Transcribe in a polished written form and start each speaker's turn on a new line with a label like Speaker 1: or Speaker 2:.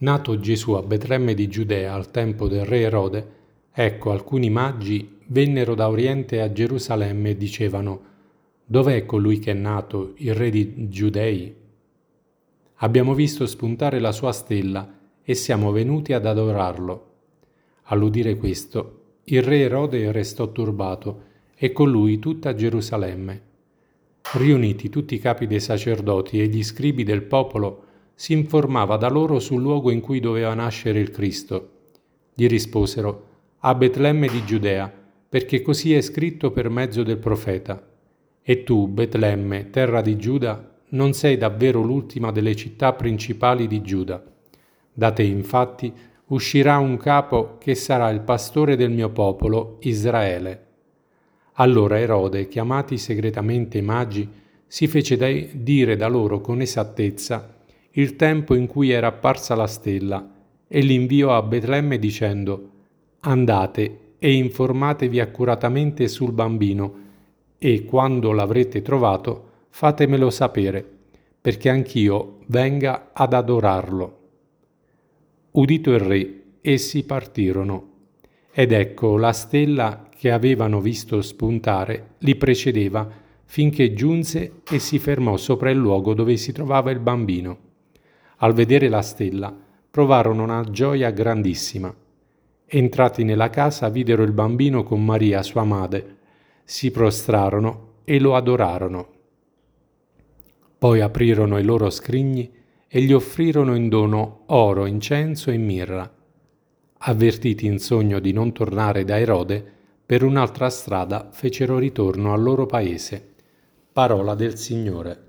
Speaker 1: Nato Gesù a Betlemme di Giudea al tempo del re Erode, ecco alcuni magi vennero da Oriente a Gerusalemme e dicevano: «Dov'è colui che è nato, il re di Giudei? Abbiamo visto spuntare la sua stella e siamo venuti ad adorarlo». All'udire questo, il re Erode restò turbato e con lui tutta Gerusalemme. Riuniti tutti i capi dei sacerdoti e gli scribi del popolo, si informava da loro sul luogo in cui doveva nascere il Cristo. Gli risposero: «A Betlemme di Giudea, perché così è scritto per mezzo del profeta. E tu, Betlemme, terra di Giuda, non sei davvero l'ultima delle città principali di Giuda. Da te, infatti, uscirà un capo che sarà il pastore del mio popolo, Israele». Allora Erode, chiamati segretamente i magi, si fece dire da loro con esattezza il tempo in cui era apparsa la stella e li inviò a Betlemme dicendo: «Andate e informatevi accuratamente sul bambino e quando l'avrete trovato fatemelo sapere, perché anch'io venga ad adorarlo». Udito il re, essi partirono. Ed ecco la stella che avevano visto spuntare li precedeva finché giunse e si fermò sopra il luogo dove si trovava il bambino. Al vedere la stella provarono una gioia grandissima. Entrati nella casa videro il bambino con Maria sua madre, si prostrarono e lo adorarono. Poi aprirono i loro scrigni e gli offrirono in dono oro, incenso e mirra. Avvertiti in sogno di non tornare da Erode, per un'altra strada fecero ritorno al loro paese. Parola del Signore.